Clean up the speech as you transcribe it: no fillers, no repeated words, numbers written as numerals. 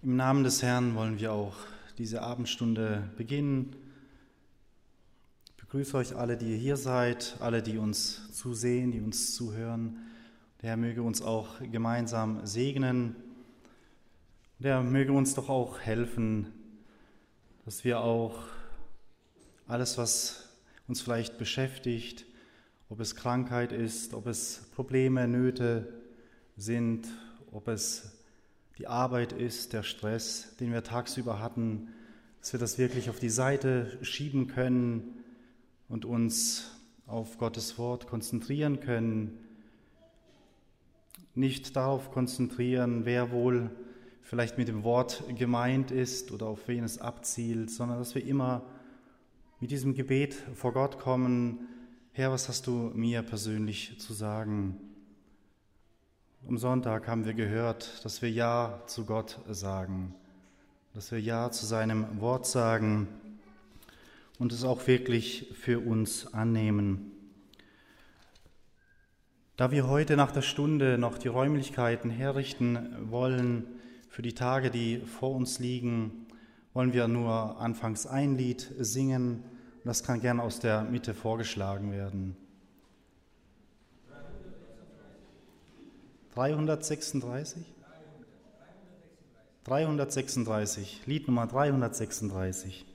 Im Namen des Herrn wollen wir auch diese Abendstunde beginnen. Ich begrüße euch alle, die ihr hier seid, alle, die uns zusehen, die uns zuhören. Der Herr möge uns auch gemeinsam segnen. Der möge uns doch auch helfen, dass wir auch alles, was uns vielleicht beschäftigt, ob es Krankheit ist, ob es Probleme, Nöte sind, ob es die Arbeit ist, der Stress, den wir tagsüber hatten, dass wir das wirklich auf die Seite schieben können und uns auf Gottes Wort konzentrieren können. Nicht darauf konzentrieren, wer wohl vielleicht mit dem Wort gemeint ist oder auf wen es abzielt, sondern dass wir immer mit diesem Gebet vor Gott kommen: Herr, was hast du mir persönlich zu sagen? Am Sonntag haben wir gehört, dass wir Ja zu Gott sagen, dass wir Ja zu seinem Wort sagen und es auch wirklich für uns annehmen. Da wir heute nach der Stunde noch die Räumlichkeiten herrichten wollen für die Tage, die vor uns liegen, wollen wir nur anfangs ein Lied singen. Das kann gern aus der Mitte vorgeschlagen werden. 336? 336, Lied Nummer 336.